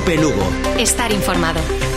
Cope Lugo. Estar informado.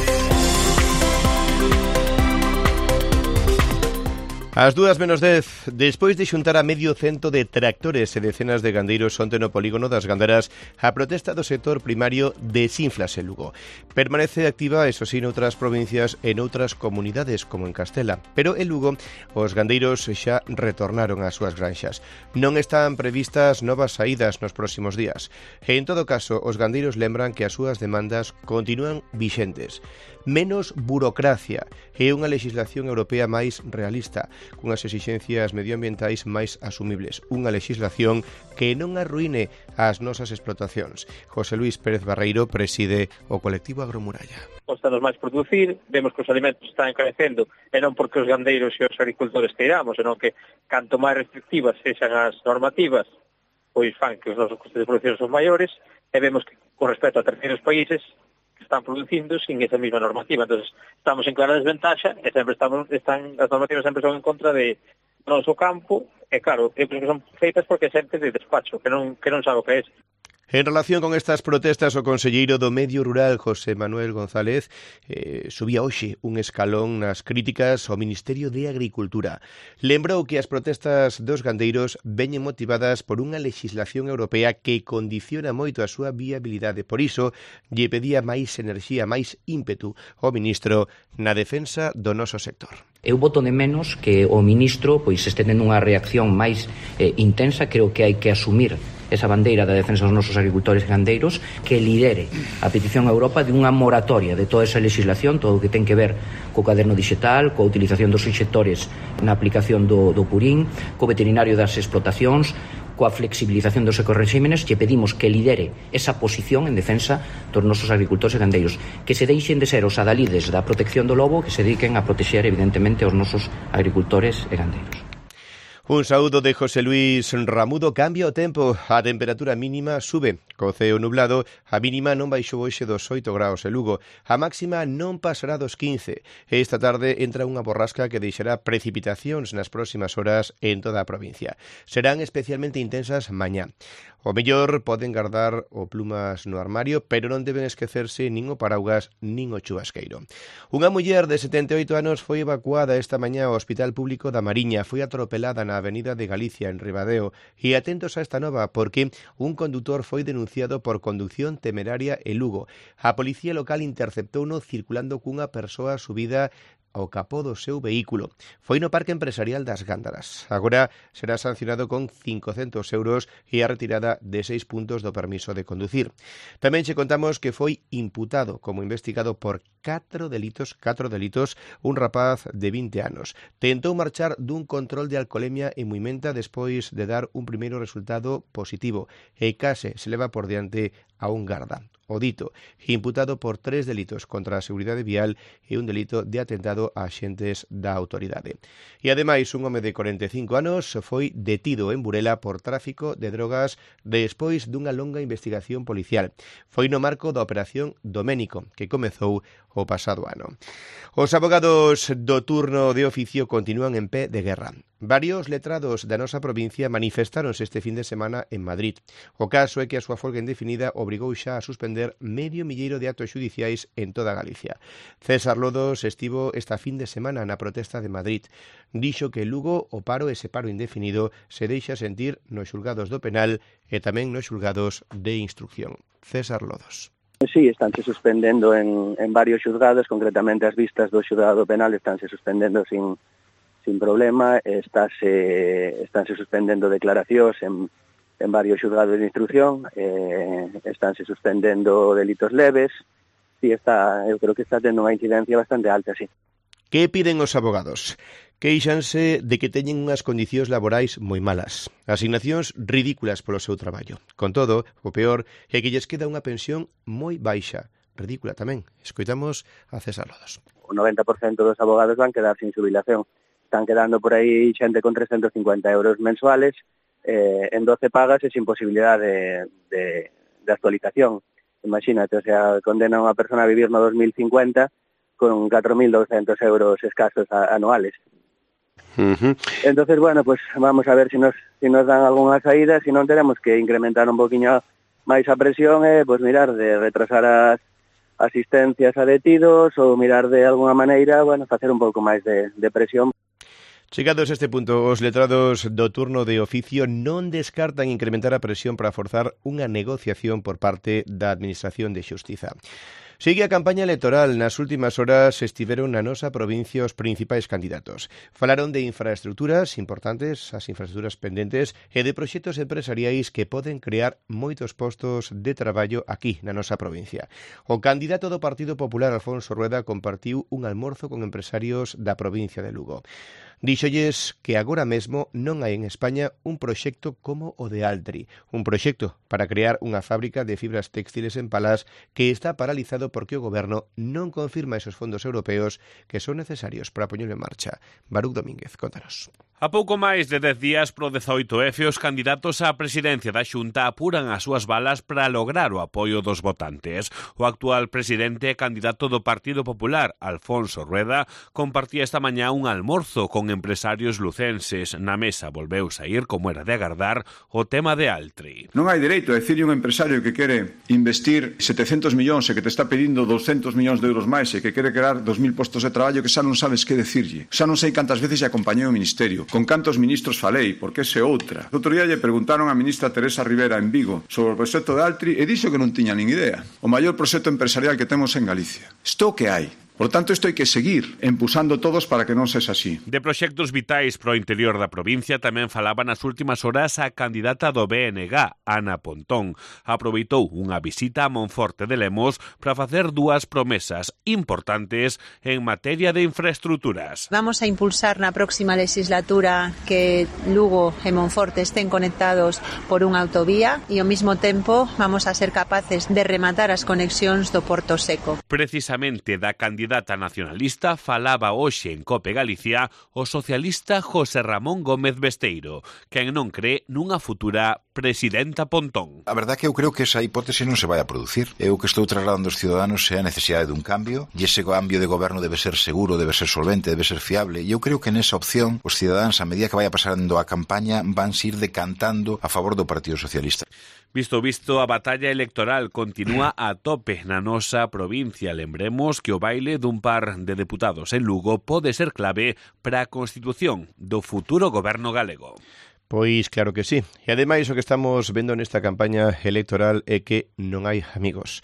Ás 2:10, despois de xuntar a medio cento de tractores e decenas de gandeiros onte no polígono das Ganderas, a protesta do sector primario desínflase Lugo. Permanece activa, eso sí, noutras provincias e noutras comunidades, como en Castela. Pero en Lugo, os gandeiros xa retornaron ás súas granxas. Non están previstas novas saídas nos próximos días. E, en todo caso, os gandeiros lembran que as súas demandas continúan vixentes. Menos burocracia e unha legislación europea máis realista, cunhas exixencias medioambientais máis asumibles. Unha legislación que non arruine as nosas explotacións. José Luis Pérez Barreiro preside o colectivo Agromuralla. Costanos máis producir, vemos que os alimentos están encarecendo, e non porque os gandeiros e os agricultores teiramos, senón que canto máis restrictivas sexan as normativas, pois fan que os nosos costes de producción son maiores, e vemos que con respecto a terceiros países están producindo sin esa mesma normativa. Entonces estamos en clara desventaxa e sempre as normativas sempre son en contra de noso campo, e claro, eu penso que son feitas porque é xente de despacho, que non sabe o que é. En relación con estas protestas, o conselleiro do Medio Rural, José Manuel González, subía hoxe un escalón nas críticas ao Ministerio de Agricultura. Lembrou que as protestas dos gandeiros veñen motivadas por unha legislación europea que condiciona moito a súa viabilidade. Por iso, lle pedía máis enerxía, máis ímpetu ao ministro na defensa do noso sector. Eu boto de menos que o ministro este tendo unha reacción máis intensa. Creo que hai que asumir esa bandeira da defensa dos nosos agricultores e gandeiros, que lidere a petición a Europa de unha moratoria de toda esa legislación, todo o que ten que ver co caderno digital, coa utilización dos inxectores na aplicación do purín, co veterinario das explotacións, coa flexibilización dos ecorrexímenes. Lle pedimos que lidere esa posición en defensa dos nosos agricultores e gandeiros, que se deixen de ser os adalides da protección do lobo, que se dediquen a protexer evidentemente os nosos agricultores e gandeiros. Un saúdo de José Luis Ramudo. Cambia o tempo, a temperatura mínima sube. Co ceo nublado, a mínima non baixou hoxe dos 8 graus en Lugo. A máxima non pasará dos 15. Esta tarde entra unha borrasca que deixará precipitacións nas próximas horas en toda a provincia. Serán especialmente intensas mañá. O mellor poden guardar o plumas no armario, pero non deben esquecerse nin o paraugas nin o chubasqueiro. Unha muller de 78 anos foi evacuada esta mañá ao Hospital Público da Mariña. Foi atropelada na Avenida de Galicia, en Ribadeo. E atentos a esta nova, porque un condutor foi denunciado por conducción temeraria en Lugo. A policía local interceptouno circulando cunha persoa subida ao capó do seu vehículo. Foi no Parque Empresarial das Gándaras. Agora será sancionado con 500 euros e a retirada de 6 puntos do permiso de conducir. Tamén che contamos que foi imputado como investigado por 4 delitos, un rapaz de 20 anos. Tentou marchar dun control de alcolemia en Muimenta despois de dar un primeiro resultado positivo e case se leva por diante a un garda. O dito, imputado por 3 delitos contra a seguridade vial e un delito de atentado a axentes da autoridade. E ademais, un home de 45 anos foi detido en Burela por tráfico de drogas despois dunha longa investigación policial. Foi no marco da Operación Doménico, que comezou o pasado ano. Os abogados do turno de oficio continúan en pé de guerra. Varios letrados da nosa provincia manifestáronse este fin de semana en Madrid. O caso é que a súa folga indefinida obrigou xa a suspender medio milleiro de actos xudiciais en toda Galicia. César Lodos estivo esta fin de semana na protesta de Madrid. Dixo que Lugo o paro ese paro indefinido se deixa sentir nos xulgados do penal e tamén nos xulgados de instrucción. César Lodos. Sí, estánse suspendendo en varios xulgados, concretamente as vistas do xulgado penal estánse suspendendo sin problema, estánse suspendendo declaracións en varios xulgados de instrucción, estánse suspendendo delitos leves, e eu creo que está tendo unha incidencia bastante alta, sí. Que piden os abogados? Queixanse de que teñen unhas condicións laborais moi malas, asignacións ridículas polo seu traballo. Con todo, o peor é que lles queda unha pensión moi baixa, ridícula tamén. Escoitamos a César Lodos. O 90% dos abogados van quedar sin jubilación. Están quedando por aí xente con 350 euros mensuales, en 12 pagas e sin posibilidad de actualización. Imagínate, o sea, condena a unha persona a vivir no 2050 con 4.200 euros escasos anuales. Entonces, bueno, pues vamos a ver si nos dan algunha saída, si non tenemos que incrementar un poquinho máis a presión e pues mirar de retrasar asistencias a detidos ou mirar de alguna maneira, facer un pouco máis de presión. Chegados a este punto, os letrados do turno de oficio non descartan incrementar a presión para forzar unha negociación por parte da Administración de Xustiza. Sigue a campaña electoral. Nas últimas horas estiveron na nosa provincia os principais candidatos. Falaron de infraestructuras importantes, as infraestructuras pendentes, e de proxectos empresariais que poden crear moitos postos de traballo aquí na nosa provincia. O candidato do Partido Popular, Alfonso Rueda, compartiu un almorzo con empresarios da provincia de Lugo. Díxolles que agora mesmo non hai en España un proxecto como o de Altri, un proxecto para crear unha fábrica de fibras textiles en Palás que está paralizado porque o Goberno non confirma esos fondos europeos que son necesarios para poñelo en marcha. Baruch Domínguez, contanos. A pouco máis de 10 días pro 18F, os candidatos á presidencia da Xunta apuran as súas balas para lograr o apoio dos votantes. O actual presidente e candidato do Partido Popular, Alfonso Rueda, compartía esta mañá un almorzo con empresarios lucenses. Na mesa volveu saír, como era de agardar, o tema de Altri. Non hai dereito a decirle un empresario que quere investir 700 millóns e que te está pedindo 200 millóns de euros máis e que quere crear 2.000 postos de traballo que xa non sabes que decirlle. Xa non sei cantas veces lle acompañei o Ministerio. Con cantos ministros falei, porque ese outra. Outro día lle preguntaron a ministra Teresa Rivera en Vigo sobre o proxecto de Altri e dixo que non tiña nin idea. O maior proxecto empresarial que temos en Galicia. Isto que hai. Por tanto, isto hai que seguir empusando todos para que non sexa así. De proxectos vitais pro interior da provincia tamén falaba nas últimas horas a candidata do BNG, Ana Pontón. Aproveitou unha visita a Monforte de Lemos para facer dúas promesas importantes en materia de infraestructuras. Vamos a impulsar na próxima legislatura que Lugo e Monforte estén conectados por unha autovía e ao mesmo tempo vamos a ser capaces de rematar as conexións do Porto Seco. Precisamente da candidata nacionalista falaba hoxe en Cope Galicia o socialista José Ramón Gómez Besteiro, quen non cree nunha futura presidenta Pontón. A verdade que eu creo que esa hipótese non se vai a producir. Eu que estou trasladando aos ciudadanos é a necesidade dun cambio, e ese cambio de goberno debe ser seguro, debe ser solvente, debe ser fiable, e eu creo que nesa opción os cidadáns, a medida que vaya pasando a campaña, van ir decantando a favor do Partido Socialista. Visto, a batalla electoral continúa a tope na nosa provincia. Lembremos que o baile dun par de deputados en Lugo pode ser clave para a constitución do futuro goberno galego. Pois claro que sí. E ademais o que estamos vendo nesta campaña electoral é que non hai amigos.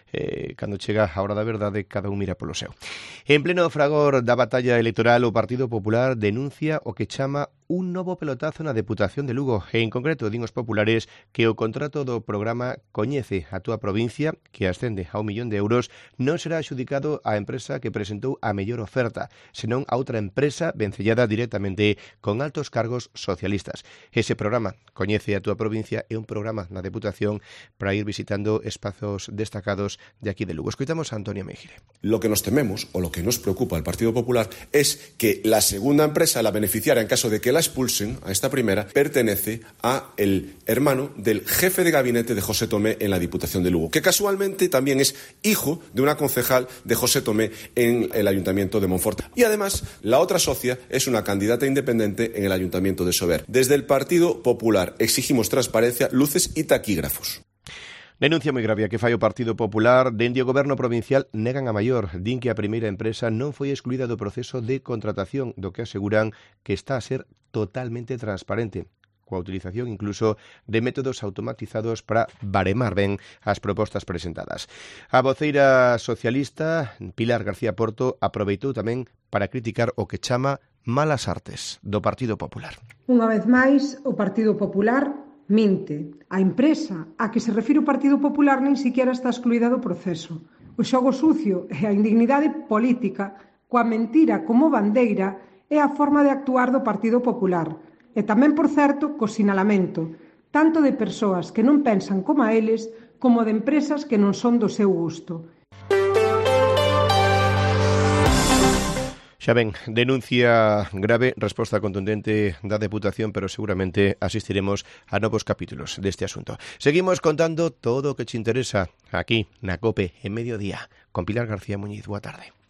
Cando chega a hora da verdade, cada un mira polo seu. En pleno fragor da batalla electoral, o Partido Popular denuncia o que chama un novo pelotazo na Deputación de Lugo, e en concreto din os populares que o contrato do programa Coñece a túa provincia, que ascende a 1 millón de euros, non será adxudicado á empresa que presentou a mellor oferta, senón a outra empresa vencellada directamente con altos cargos socialistas. Ese programa, Coñece a túa provincia, é un programa na Deputación para ir visitando espazos destacados de aquí de Lugo. Escoitamos a Antonio Meijire. Lo que nos tememos, o lo que nos preocupa al Partido Popular, es que la segunda empresa, la beneficiaria en caso de que la expulsen, a esta primera, pertenece a el hermano del jefe de gabinete de José Tomé en la Diputación de Lugo, que casualmente también es hijo de una concejal de José Tomé en el Ayuntamiento de Monforte. Y además, la otra socia es una candidata independiente en el Ayuntamiento de Sober. Desde el Partido Popular exigimos transparencia, luces y taquígrafos. Denuncia moi grave que fai o Partido Popular. Dende o Goberno provincial negan a maior. Din que a primeira empresa non foi excluída do proceso de contratación, do que aseguran que está a ser totalmente transparente, coa utilización incluso de métodos automatizados para baremar ben as propostas presentadas. A voceira socialista, Pilar García Porto, aproveitou tamén para criticar o que chama malas artes do Partido Popular. Unha vez máis, o Partido Popular minte. A empresa a que se refire o Partido Popular nin siquiera está excluída do proceso. O xogo sucio e a indignidade política, coa mentira como bandeira, é a forma de actuar do Partido Popular. E tamén, por certo, co sinalamento, tanto de persoas que non pensan como a eles, como de empresas que non son do seu gusto. Xa ben, denuncia grave, resposta contundente da Deputación, pero seguramente asistiremos a novos capítulos deste asunto. Seguimos contando todo o que te interesa aquí na COPE en Mediodía con Pilar García Muñiz. Boa tarde.